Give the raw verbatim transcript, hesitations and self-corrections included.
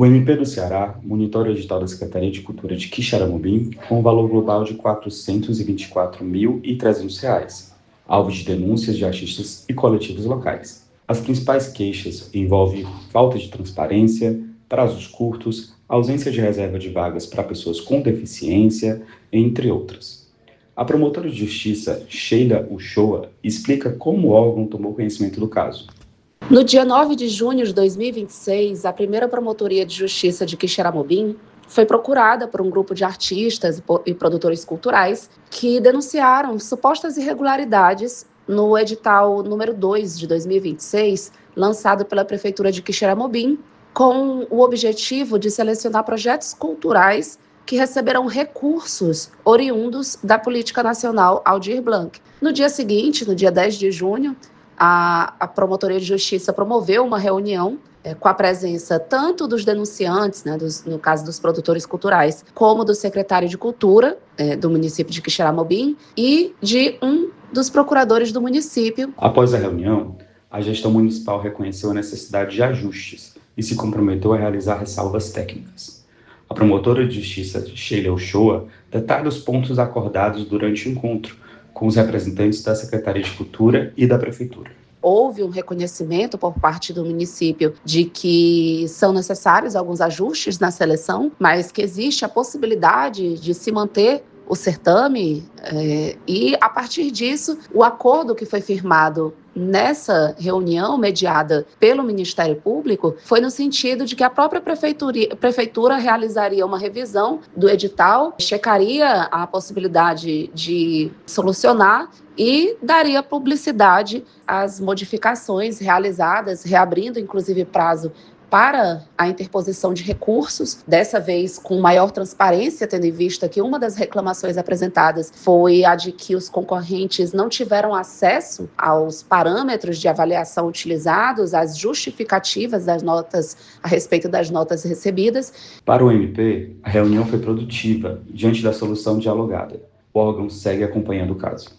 O M P do Ceará monitora o edital da Secretaria de Cultura de Quixeramobim com um valor global de quatrocentos e vinte e quatro mil e trezentos reais, alvo de denúncias de artistas e coletivos locais. As principais queixas envolvem falta de transparência, prazos curtos, ausência de reserva de vagas para pessoas com deficiência, entre outras. A promotora de justiça, Sheila Uchoa, explica como o órgão tomou conhecimento do caso. No dia nove de junho de dois mil e vinte e seis, a primeira Promotoria de Justiça de Quixeramobim foi procurada por um grupo de artistas e produtores culturais que denunciaram supostas irregularidades no edital número dois de dois mil e vinte e seis, lançado pela Prefeitura de Quixeramobim, com o objetivo de selecionar projetos culturais que receberão recursos oriundos da Política Nacional Aldir Blanc. No dia seguinte, no dia dez de junho, A, a Promotoria de Justiça promoveu uma reunião é, com a presença tanto dos denunciantes, né, dos, no caso dos produtores culturais, como do secretário de Cultura é, do município de Quixeramobim e de um dos procuradores do município. Após a reunião, a gestão municipal reconheceu a necessidade de ajustes e se comprometeu a realizar ressalvas técnicas. A promotora de justiça, Sheila Uchoa, detalha os pontos acordados durante o encontro com os representantes da Secretaria de Cultura e da Prefeitura. Houve um reconhecimento por parte do município de que são necessários alguns ajustes na seleção, mas que existe a possibilidade de se manter o certame é, e, a partir disso, o acordo que foi firmado nessa reunião mediada pelo Ministério Público foi no sentido de que a própria prefeitura, prefeitura realizaria uma revisão do edital, checaria a possibilidade de solucionar e daria publicidade às modificações realizadas, reabrindo inclusive prazo para a interposição de recursos, dessa vez com maior transparência, tendo em vista que uma das reclamações apresentadas foi a de que os concorrentes não tiveram acesso aos parâmetros de avaliação utilizados, às justificativas das notas, a respeito das notas recebidas. Para o M P, a reunião foi produtiva, diante da solução dialogada. O órgão segue acompanhando o caso.